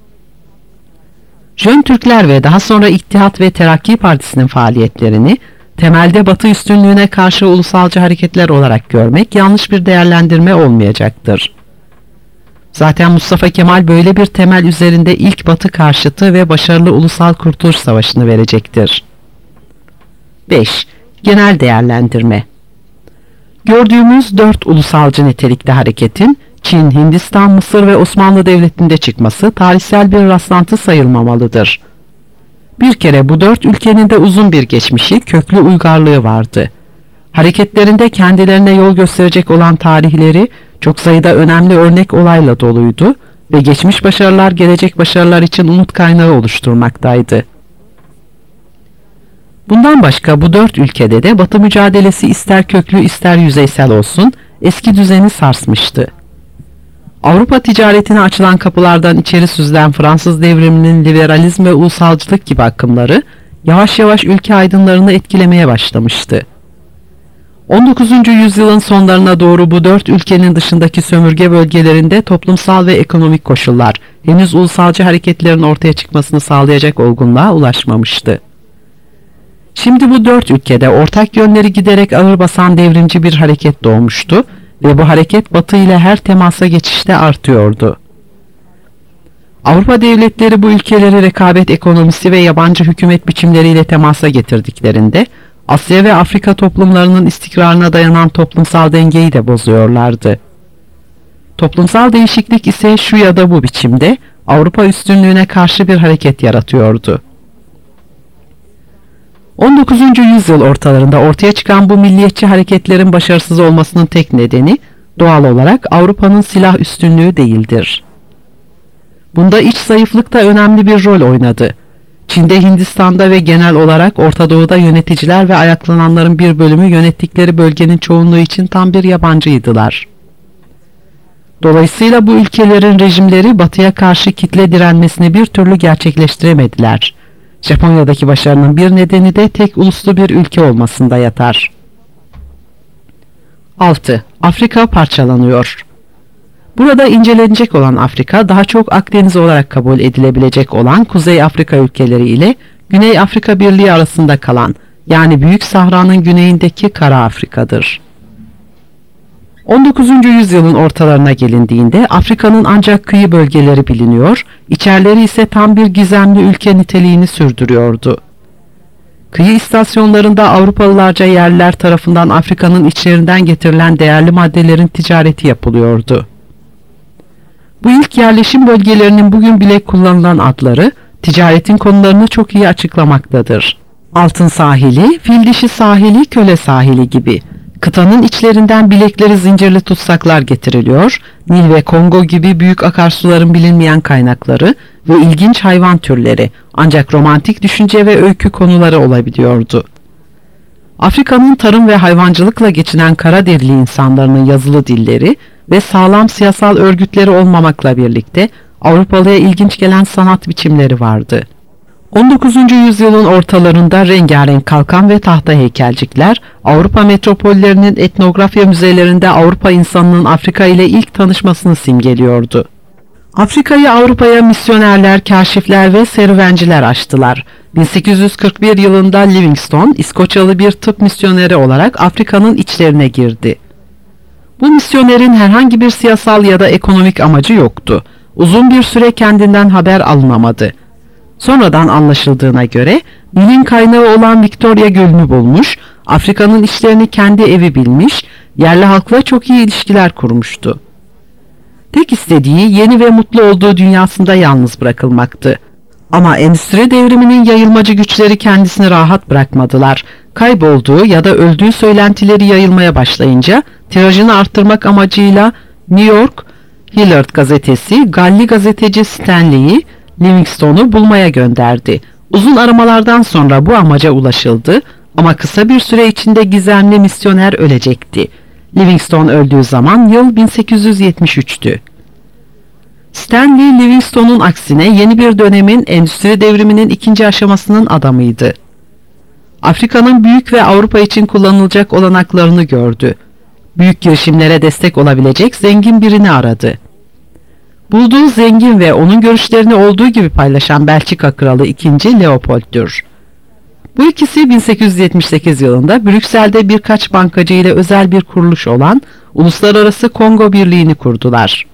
Jön Türkler ve daha sonra İttihat ve Terakki Partisi'nin faaliyetlerini temelde Batı üstünlüğüne karşı ulusalcı hareketler olarak görmek yanlış bir değerlendirme olmayacaktır. Zaten Mustafa Kemal böyle bir temel üzerinde ilk Batı karşıtı ve başarılı Ulusal Kurtuluş Savaşı'nı verecektir. beş. Genel değerlendirme. Gördüğümüz dört ulusalcı nitelikli hareketin Çin, Hindistan, Mısır ve Osmanlı Devleti'nde çıkması tarihsel bir rastlantı sayılmamalıdır. Bir kere bu dört ülkenin de uzun bir geçmişi, köklü uygarlığı vardı. Hareketlerinde kendilerine yol gösterecek olan tarihleri çok sayıda önemli örnek olayla doluydu ve geçmiş başarılar gelecek başarılar için umut kaynağı oluşturmaktaydı. Bundan başka bu dört ülkede de Batı mücadelesi ister köklü ister yüzeysel olsun eski düzeni sarsmıştı. Avrupa ticaretine açılan kapılardan içeri süzülen Fransız devriminin liberalizm ve ulusalcılık gibi akımları yavaş yavaş ülke aydınlarını etkilemeye başlamıştı. on dokuzuncu yüzyılın sonlarına doğru bu dört ülkenin dışındaki sömürge bölgelerinde toplumsal ve ekonomik koşullar henüz ulusalcı hareketlerin ortaya çıkmasını sağlayacak olgunluğa ulaşmamıştı. Şimdi bu dört ülkede ortak yönleri giderek ağır basan devrimci bir hareket doğmuştu ve bu hareket Batı ile her temasa geçişte artıyordu. Avrupa devletleri bu ülkeleri rekabet ekonomisi ve yabancı hükümet biçimleriyle temasa getirdiklerinde Asya ve Afrika toplumlarının istikrarına dayanan toplumsal dengeyi de bozuyorlardı. Toplumsal değişiklik ise şu ya da bu biçimde Avrupa üstünlüğüne karşı bir hareket yaratıyordu. on dokuzuncu yüzyıl ortalarında ortaya çıkan bu milliyetçi hareketlerin başarısız olmasının tek nedeni doğal olarak Avrupa'nın silah üstünlüğü değildir. Bunda iç zayıflık da önemli bir rol oynadı. Çin'de, Hindistan'da ve genel olarak Orta Doğu'da yöneticiler ve ayaklananların bir bölümü yönettikleri bölgenin çoğunluğu için tam bir yabancıydılar. Dolayısıyla bu ülkelerin rejimleri Batı'ya karşı kitle direnmesini bir türlü gerçekleştiremediler. Japonya'daki başarının bir nedeni de tek uluslu bir ülke olmasında yatar. altı. Afrika parçalanıyor. Burada incelenecek olan Afrika, daha çok Akdeniz olarak kabul edilebilecek olan Kuzey Afrika ülkeleri ile Güney Afrika Birliği arasında kalan, yani Büyük Sahra'nın güneyindeki Kara Afrika'dır. on dokuzuncu yüzyılın ortalarına gelindiğinde Afrika'nın ancak kıyı bölgeleri biliniyor, içerleri ise tam bir gizemli ülke niteliğini sürdürüyordu. Kıyı istasyonlarında Avrupalılarca yerliler tarafından Afrika'nın içlerinden getirilen değerli maddelerin ticareti yapılıyordu. Bu ilk yerleşim bölgelerinin bugün bile kullanılan adları, ticaretin konularını çok iyi açıklamaktadır. Altın sahili, fil dişi sahili, köle sahili gibi. Kıtanın içlerinden bilekleri zincirli tutsaklar getiriliyor, Nil ve Kongo gibi büyük akarsuların bilinmeyen kaynakları ve ilginç hayvan türleri, ancak romantik düşünce ve öykü konuları olabiliyordu. Afrika'nın tarım ve hayvancılıkla geçinen Karaderili insanların yazılı dilleri ve sağlam siyasal örgütleri olmamakla birlikte Avrupalıya ilginç gelen sanat biçimleri vardı. on dokuzuncu yüzyılın ortalarında rengarenk kalkan ve tahta heykelcikler, Avrupa metropollerinin etnografya müzelerinde Avrupa insanının Afrika ile ilk tanışmasını simgeliyordu. Afrika'yı Avrupa'ya misyonerler, kaşifler ve serüvenciler açtılar. bin sekiz yüz kırk bir yılında Livingstone, İskoçyalı bir tıp misyoneri olarak Afrika'nın içlerine girdi. Bu misyonerin herhangi bir siyasal ya da ekonomik amacı yoktu. Uzun bir süre kendinden haber alınamadı. Sonradan anlaşıldığına göre Nil'in kaynağı olan Victoria Gölü'nü bulmuş, Afrika'nın içlerini kendi evi bilmiş, yerli halkla çok iyi ilişkiler kurmuştu. Tek istediği yeni ve mutlu olduğu dünyasında yalnız bırakılmaktı. Ama endüstri devriminin yayılmacı güçleri kendisini rahat bırakmadılar. Kaybolduğu ya da öldüğü söylentileri yayılmaya başlayınca tirajını arttırmak amacıyla New York Herald gazetesi Galli gazeteci Stanley'i Livingstone'u bulmaya gönderdi. Uzun aramalardan sonra bu amaca ulaşıldı ama kısa bir süre içinde gizemli misyoner ölecekti. Livingstone öldüğü zaman yıl bin sekiz yüz yetmiş üç'tü. Stanley, Livingstone'un aksine yeni bir dönemin endüstri devriminin ikinci aşamasının adamıydı. Afrika'nın büyük ve Avrupa için kullanılacak olanaklarını gördü. Büyük girişimlere destek olabilecek zengin birini aradı. Bulduğu zengin ve onun görüşlerini olduğu gibi paylaşan Belçika Kralı ikinci. Leopold'dur. Bu ikisi bin sekiz yüz yetmiş sekiz yılında Brüksel'de birkaç bankacı ile özel bir kuruluş olan Uluslararası Kongo Birliği'ni kurdular.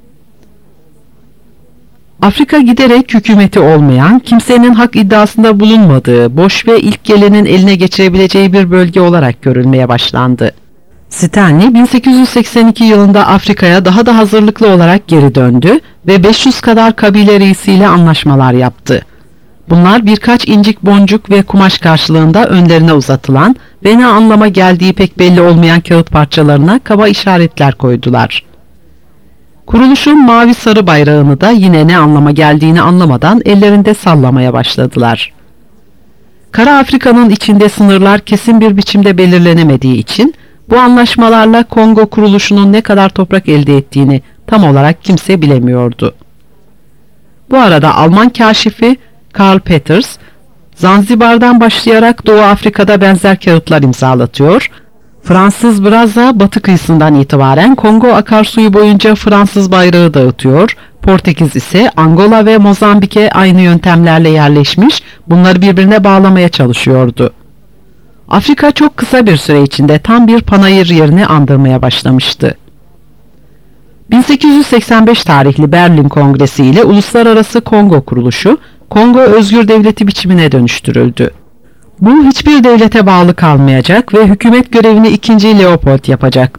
Afrika giderek hükümeti olmayan, kimsenin hak iddiasında bulunmadığı, boş ve ilk gelenin eline geçirebileceği bir bölge olarak görülmeye başlandı. Stanley bin sekiz yüz seksen iki yılında Afrika'ya daha da hazırlıklı olarak geri döndü ve beş yüz kadar kabile reisiyle anlaşmalar yaptı. Bunlar birkaç incik boncuk ve kumaş karşılığında önlerine uzatılan ve ne anlama geldiği pek belli olmayan kağıt parçalarına kaba işaretler koydular. Kuruluşun mavi sarı bayrağını da yine ne anlama geldiğini anlamadan ellerinde sallamaya başladılar. Kara Afrika'nın içinde sınırlar kesin bir biçimde belirlenemediği için bu anlaşmalarla Kongo kuruluşunun ne kadar toprak elde ettiğini tam olarak kimse bilemiyordu. Bu arada Alman kaşifi Karl Peters, Zanzibar'dan başlayarak Doğu Afrika'da benzer kağıtlar imzalatıyor, Fransız Brazza batı kıyısından itibaren Kongo akarsuyu boyunca Fransız bayrağı dağıtıyor, Portekiz ise Angola ve Mozambik'e aynı yöntemlerle yerleşmiş, bunları birbirine bağlamaya çalışıyordu. Afrika çok kısa bir süre içinde tam bir panayır yerini andırmaya başlamıştı. bin sekiz yüz seksen beş tarihli Berlin Kongresi ile Uluslararası Kongo Kuruluşu, Kongo Özgür Devleti biçimine dönüştürüldü. Bu hiçbir devlete bağlı kalmayacak ve hükümet görevini ikinci. Leopold yapacaktı.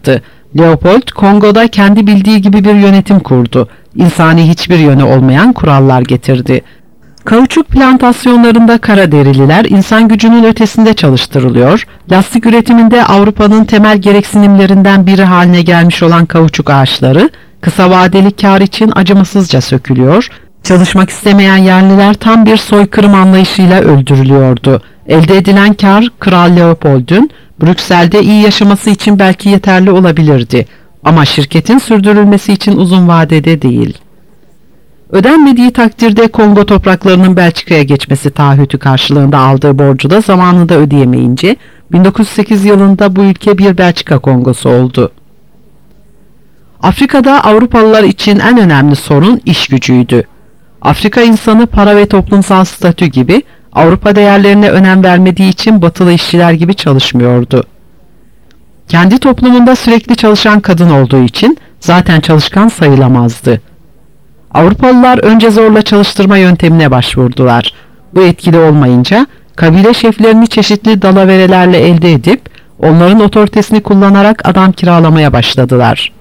Leopold, Kongo'da kendi bildiği gibi bir yönetim kurdu. İnsani hiçbir yönü olmayan kurallar getirdi. Kauçuk plantasyonlarında Karaderililer insan gücünün ötesinde çalıştırılıyor, lastik üretiminde Avrupa'nın temel gereksinimlerinden biri haline gelmiş olan kauçuk ağaçları, kısa vadeli kar için acımasızca sökülüyor, çalışmak istemeyen yerliler tam bir soykırım anlayışıyla öldürülüyordu. Elde edilen kar, Kral Leopold'un Brüksel'de iyi yaşaması için belki yeterli olabilirdi ama şirketin sürdürülmesi için uzun vadede değil. Ödenmediği takdirde Kongo topraklarının Belçika'ya geçmesi taahhütü karşılığında aldığı borcu da zamanında ödeyemeyince bin dokuz yüz sekiz yılında bu ülke bir Belçika Kongosu oldu. Afrika'da Avrupalılar için en önemli sorun iş gücüydü. Afrika insanı para ve toplumsal statü gibi Avrupa değerlerine önem vermediği için batılı işçiler gibi çalışmıyordu. Kendi toplumunda sürekli çalışan kadın olduğu için zaten çalışkan sayılamazdı. Avrupalılar önce zorla çalıştırma yöntemine başvurdular. Bu etkili olmayınca kabile şeflerini çeşitli dalaverelerle elde edip onların otoritesini kullanarak adam kiralamaya başladılar.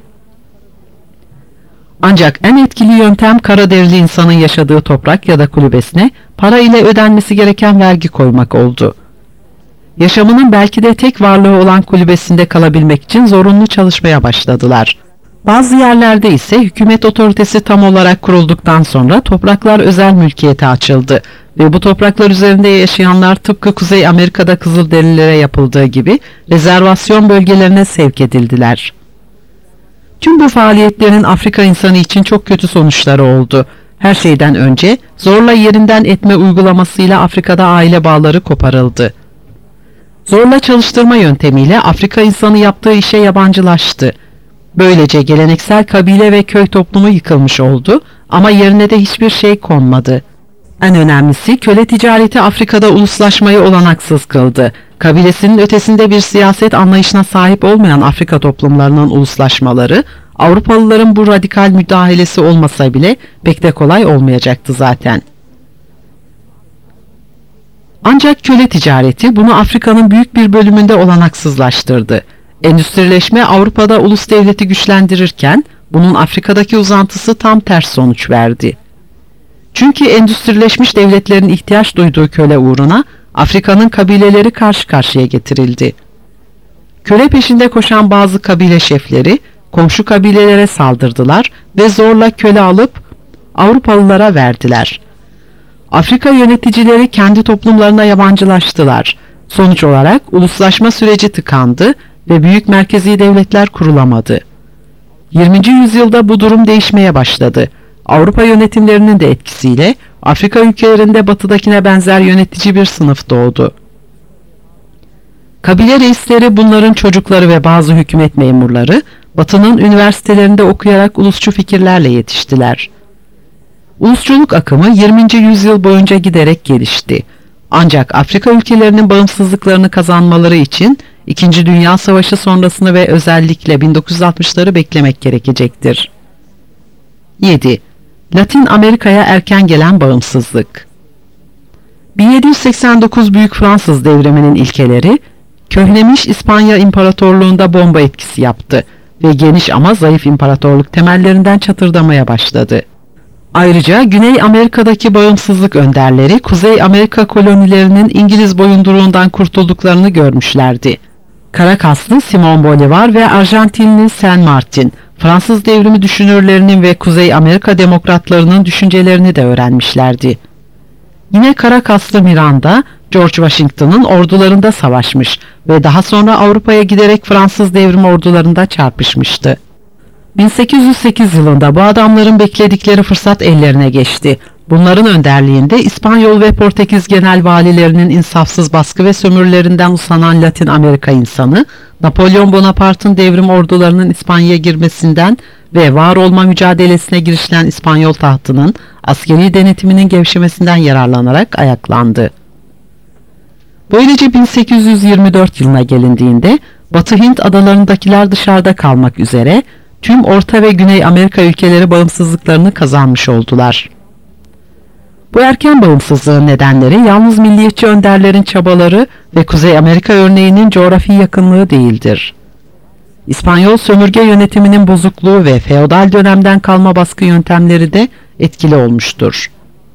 Ancak en etkili yöntem Karaderili insanın yaşadığı toprak ya da kulübesine para ile ödenmesi gereken vergi koymak oldu. Yaşamının belki de tek varlığı olan kulübesinde kalabilmek için zorunlu çalışmaya başladılar. Bazı yerlerde ise hükümet otoritesi tam olarak kurulduktan sonra topraklar özel mülkiyete açıldı ve bu topraklar üzerinde yaşayanlar tıpkı Kuzey Amerika'da Kızılderililere yapıldığı gibi rezervasyon bölgelerine sevk edildiler. Tüm bu faaliyetlerin Afrika insanı için çok kötü sonuçları oldu. Her şeyden önce zorla yerinden etme uygulamasıyla Afrika'da aile bağları koparıldı. Zorla çalıştırma yöntemiyle Afrika insanı yaptığı işe yabancılaştı. Böylece geleneksel kabile ve köy toplumu yıkılmış oldu ama yerine de hiçbir şey konmadı. En önemlisi köle ticareti Afrika'da uluslaşmayı olanaksız kıldı. Kabilesinin ötesinde bir siyaset anlayışına sahip olmayan Afrika toplumlarının uluslaşmaları, Avrupalıların bu radikal müdahalesi olmasa bile pek de kolay olmayacaktı zaten. Ancak köle ticareti bunu Afrika'nın büyük bir bölümünde olanaksızlaştırdı. Endüstrileşme Avrupa'da ulus devleti güçlendirirken bunun Afrika'daki uzantısı tam ters sonuç verdi. Çünkü endüstrileşmiş devletlerin ihtiyaç duyduğu köle uğruna Afrika'nın kabileleri karşı karşıya getirildi. Köle peşinde koşan bazı kabile şefleri komşu kabilelere saldırdılar ve zorla köle alıp Avrupalılara verdiler. Afrika yöneticileri kendi toplumlarına yabancılaştılar. Sonuç olarak uluslaşma süreci tıkandı ve büyük merkezi devletler kurulamadı. yirminci yüzyılda bu durum değişmeye başladı. Avrupa yönetimlerinin de etkisiyle Afrika ülkelerinde batıdakine benzer yönetici bir sınıf doğdu. Kabile reisleri, bunların çocukları ve bazı hükümet memurları Batı'nın üniversitelerinde okuyarak ulusçu fikirlerle yetiştiler. Ulusçuluk akımı yirminci yüzyıl boyunca giderek gelişti. Ancak Afrika ülkelerinin bağımsızlıklarını kazanmaları için İkinci Dünya Savaşı sonrasını ve özellikle bin dokuz yüz altmışları beklemek gerekecektir. yedi. Latin Amerika'ya erken gelen bağımsızlık. bin yedi yüz seksen dokuz Büyük Fransız Devrimi'nin ilkeleri, köhnemiş İspanya İmparatorluğu'nda bomba etkisi yaptı ve geniş ama zayıf imparatorluk temellerinden çatırdamaya başladı. Ayrıca Güney Amerika'daki bağımsızlık önderleri, Kuzey Amerika kolonilerinin İngiliz boyunduruğundan kurtulduklarını görmüşlerdi. Karakaslı Simon Bolivar ve Arjantinli San Martin, Fransız devrimi düşünürlerinin ve Kuzey Amerika demokratlarının düşüncelerini de öğrenmişlerdi. Yine Karakaslı Miranda, George Washington'ın ordularında savaşmış ve daha sonra Avrupa'ya giderek Fransız devrim ordularında çarpışmıştı. bin sekiz yüz sekiz yılında bu adamların bekledikleri fırsat ellerine geçti. Bunların önderliğinde İspanyol ve Portekiz genel valilerinin insafsız baskı ve sömürülerinden usanan Latin Amerika insanı, Napolyon Bonaparte'ın devrim ordularının İspanya'ya girmesinden ve var olma mücadelesine girişilen İspanyol tahtının askeri denetiminin gevşemesinden yararlanarak ayaklandı. Böylece bin sekiz yüz yirmi dört yılına gelindiğinde Batı Hint adalarındakiler dışarıda kalmak üzere tüm Orta ve Güney Amerika ülkeleri bağımsızlıklarını kazanmış oldular. Bu erken bağımsızlığın nedenleri yalnız milliyetçi önderlerin çabaları ve Kuzey Amerika örneğinin coğrafi yakınlığı değildir. İspanyol sömürge yönetiminin bozukluğu ve feodal dönemden kalma baskı yöntemleri de etkili olmuştur.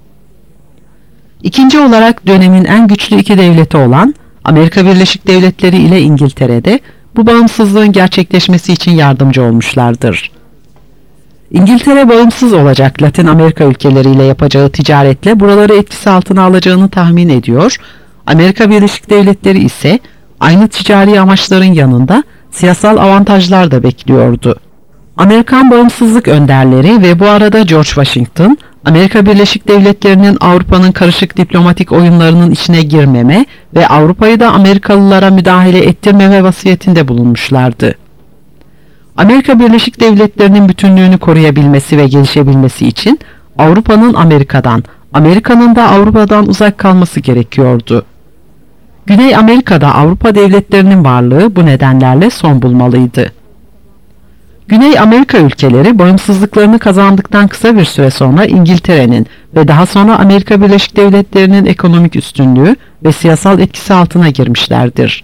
İkinci olarak dönemin en güçlü iki devleti olan Amerika Birleşik Devletleri ile İngiltere'de bu bağımsızlığın gerçekleşmesi için yardımcı olmuşlardır. İngiltere bağımsız olacak Latin Amerika ülkeleriyle yapacağı ticaretle buraları etkisi altına alacağını tahmin ediyor. Amerika Birleşik Devletleri ise aynı ticari amaçların yanında siyasal avantajlar da bekliyordu. Amerikan bağımsızlık önderleri ve bu arada George Washington, Amerika Birleşik Devletleri'nin Avrupa'nın karışık diplomatik oyunlarının içine girmeme ve Avrupa'yı da Amerikalılara müdahale ettirmeme vasiyetinde bulunmuşlardı. Amerika Birleşik Devletleri'nin bütünlüğünü koruyabilmesi ve gelişebilmesi için Avrupa'nın Amerika'dan, Amerika'nın da Avrupa'dan uzak kalması gerekiyordu. Güney Amerika'da Avrupa devletlerinin varlığı bu nedenlerle son bulmalıydı. Güney Amerika ülkeleri bağımsızlıklarını kazandıktan kısa bir süre sonra İngiltere'nin ve daha sonra Amerika Birleşik Devletleri'nin ekonomik üstünlüğü ve siyasal etkisi altına girmişlerdir.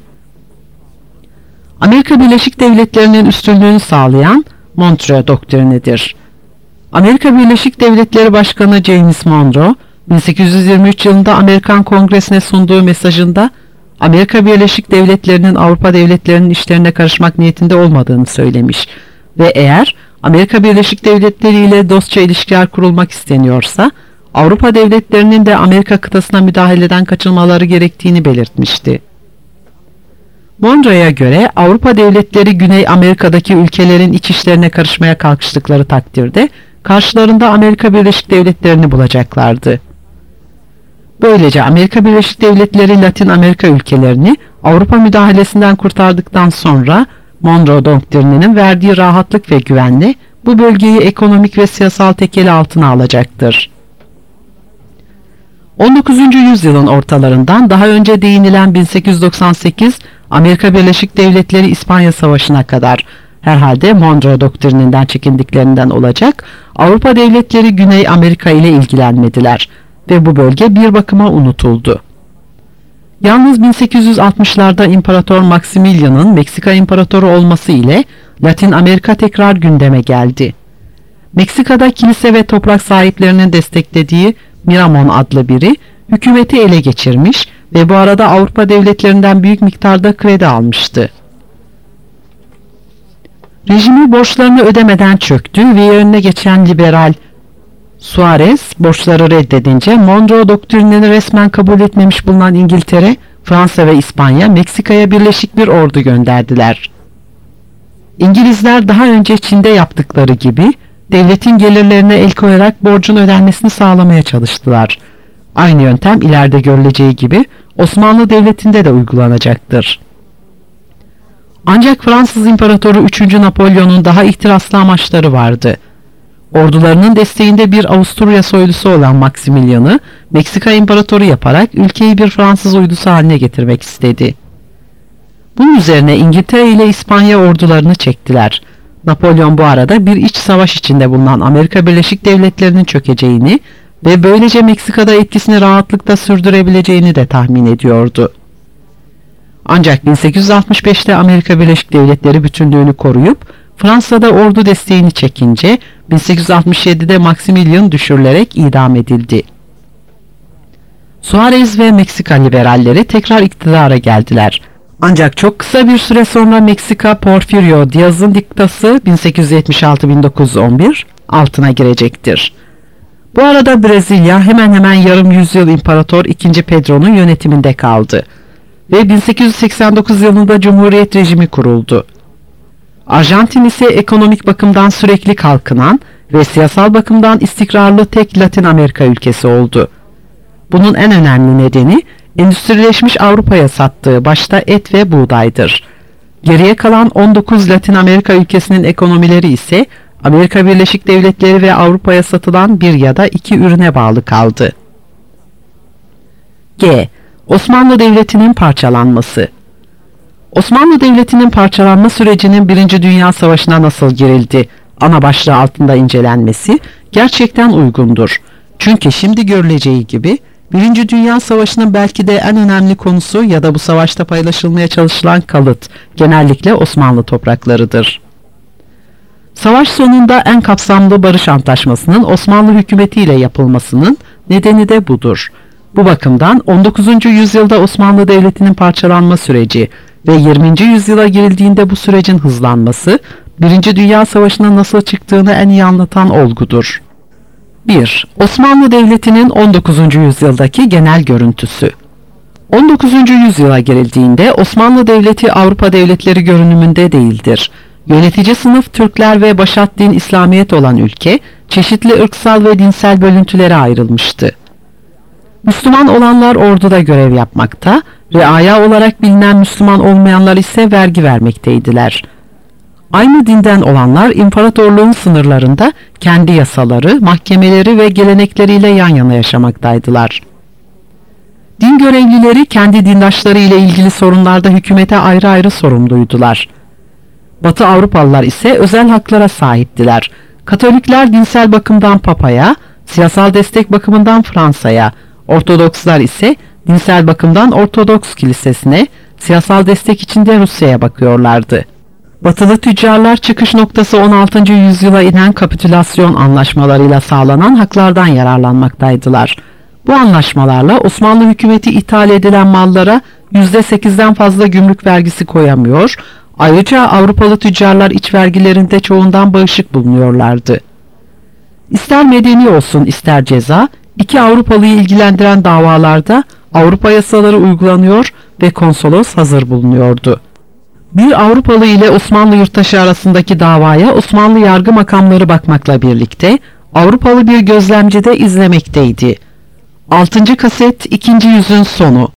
Amerika Birleşik Devletleri'nin üstünlüğünü sağlayan Montreux Doktrinidir. Amerika Birleşik Devletleri Başkanı James Monroe, bin sekiz yüz yirmi üç yılında Amerikan Kongresi'ne sunduğu mesajında Amerika Birleşik Devletleri'nin Avrupa devletlerinin işlerine karışmak niyetinde olmadığını söylemiş ve eğer Amerika Birleşik Devletleri ile dostça ilişkiler kurulmak isteniyorsa Avrupa devletlerinin de Amerika kıtasına müdahaleden kaçınmaları gerektiğini belirtmişti. Monroe'ya göre Avrupa devletleri Güney Amerika'daki ülkelerin iç işlerine karışmaya kalkıştıkları takdirde karşılarında Amerika Birleşik Devletleri'ni bulacaklardı. Böylece Amerika Birleşik Devletleri Latin Amerika ülkelerini Avrupa müdahalesinden kurtardıktan sonra Monroe Doktrini'nin verdiği rahatlık ve güvenle bu bölgeyi ekonomik ve siyasal tekeli altına alacaktır. on dokuzuncu yüzyılın ortalarından daha önce değinilen bin sekiz yüz doksan sekiz Amerika Birleşik Devletleri İspanya Savaşı'na kadar herhalde Monroe Doktrininden çekindiklerinden olacak Avrupa devletleri Güney Amerika ile ilgilenmediler ve bu bölge bir bakıma unutuldu. Yalnız bin sekiz yüz altmışlarda İmparator Maximilian'ın Meksika İmparatoru olması ile Latin Amerika tekrar gündeme geldi. Meksika'da kilise ve toprak sahiplerinin desteklediği Miramon adlı biri hükümeti ele geçirmiş ve bu arada Avrupa devletlerinden büyük miktarda kredi almıştı. Rejimi borçlarını ödemeden çöktü ve yerine geçen liberal Suarez borçları reddedince Monroe Doktrinini resmen kabul etmemiş bulunan İngiltere, Fransa ve İspanya Meksika'ya birleşik bir ordu gönderdiler. İngilizler daha önce Çin'de yaptıkları gibi devletin gelirlerine el koyarak borcun ödenmesini sağlamaya çalıştılar. Aynı yöntem ileride görüleceği gibi Osmanlı Devleti'nde de uygulanacaktır. Ancak Fransız İmparatoru üçüncü Napolyon'un daha ihtiraslı amaçları vardı. Ordularının desteğinde bir Avusturya soylusu olan Maximilian'ı Meksika İmparatoru yaparak ülkeyi bir Fransız uydusu haline getirmek istedi. Bunun üzerine İngiltere ile İspanya ordularını çektiler. Napolyon bu arada bir iç savaş içinde bulunan Amerika Birleşik Devletleri'nin çökeceğini ve böylece Meksika'da etkisini rahatlıkla sürdürebileceğini de tahmin ediyordu. Ancak bin sekiz yüz altmış beşte Amerika Birleşik Devletleri bütünlüğünü koruyup Fransa'da ordu desteğini çekince bin sekiz yüz altmış yedide Maximilian düşürülerek idam edildi. Suarez ve Meksika liberalleri tekrar iktidara geldiler. Ancak çok kısa bir süre sonra Meksika Porfirio Díaz'ın diktası bin sekiz yüz yetmiş altı bin dokuz yüz on bir altına girecektir. Bu arada Brezilya hemen hemen yarım yüzyıl İmparator ikinci Pedro'nun yönetiminde kaldı ve bin sekiz yüz seksen dokuz yılında Cumhuriyet rejimi kuruldu. Arjantin ise ekonomik bakımdan sürekli kalkınan ve siyasal bakımdan istikrarlı tek Latin Amerika ülkesi oldu. Bunun en önemli nedeni endüstrileşmiş Avrupa'ya sattığı başta et ve buğdaydır. Geriye kalan on dokuz Latin Amerika ülkesinin ekonomileri ise Amerika Birleşik Devletleri ve Avrupa'ya satılan bir ya da iki ürüne bağlı kaldı. G. Osmanlı Devleti'nin parçalanması. Osmanlı Devleti'nin parçalanma sürecinin Birinci Dünya Savaşı'na nasıl girildi ana başlığı altında incelenmesi gerçekten uygundur. Çünkü şimdi görüleceği gibi Birinci Dünya Savaşı'nın belki de en önemli konusu ya da bu savaşta paylaşılmaya çalışılan kalıt, genellikle Osmanlı topraklarıdır. Savaş sonunda en kapsamlı barış antlaşmasının Osmanlı hükümetiyle yapılmasının nedeni de budur. Bu bakımdan on dokuzuncu yüzyılda Osmanlı Devleti'nin parçalanma süreci ve yirminci yüzyıla girildiğinde bu sürecin hızlanması, Birinci Dünya Savaşı'na nasıl çıktığını en iyi anlatan olgudur. bir. Osmanlı Devleti'nin on dokuzuncu yüzyıldaki genel görüntüsü. on dokuzuncu yüzyıla girildiğinde Osmanlı Devleti Avrupa devletleri görünümünde değildir. Yönetici sınıf Türkler ve başat din İslamiyet olan ülke, çeşitli ırksal ve dinsel bölüntülere ayrılmıştı. Müslüman olanlar orduda görev yapmakta, reaya olarak bilinen Müslüman olmayanlar ise vergi vermekteydiler. Aynı dinden olanlar imparatorluğun sınırlarında kendi yasaları, mahkemeleri ve gelenekleriyle yan yana yaşamaktaydılar. Din görevlileri kendi dindaşları ile ilgili sorunlarda hükümete ayrı ayrı sorumluydular. Batı Avrupalılar ise özel haklara sahiptiler. Katolikler dinsel bakımdan Papa'ya, siyasal destek bakımından Fransa'ya, Ortodokslar ise dinsel bakımdan Ortodoks Kilisesi'ne, siyasal destek için de Rusya'ya bakıyorlardı. Batılı tüccarlar çıkış noktası on altıncı yüzyıla inen kapitülasyon anlaşmalarıyla sağlanan haklardan yararlanmaktaydılar. Bu anlaşmalarla Osmanlı hükümeti ithal edilen mallara yüzde sekizden fazla gümrük vergisi koyamıyor, ayrıca Avrupalı tüccarlar iç vergilerinde çoğundan bağışık bulunuyorlardı. İster medeni olsun ister ceza, iki Avrupalıyı ilgilendiren davalarda Avrupa yasaları uygulanıyor ve konsolos hazır bulunuyordu. Bir Avrupalı ile Osmanlı yurttaşı arasındaki davaya Osmanlı yargı makamları bakmakla birlikte Avrupalı bir gözlemci de izlemekteydi. altıncı kaset ikinci yüzün sonu.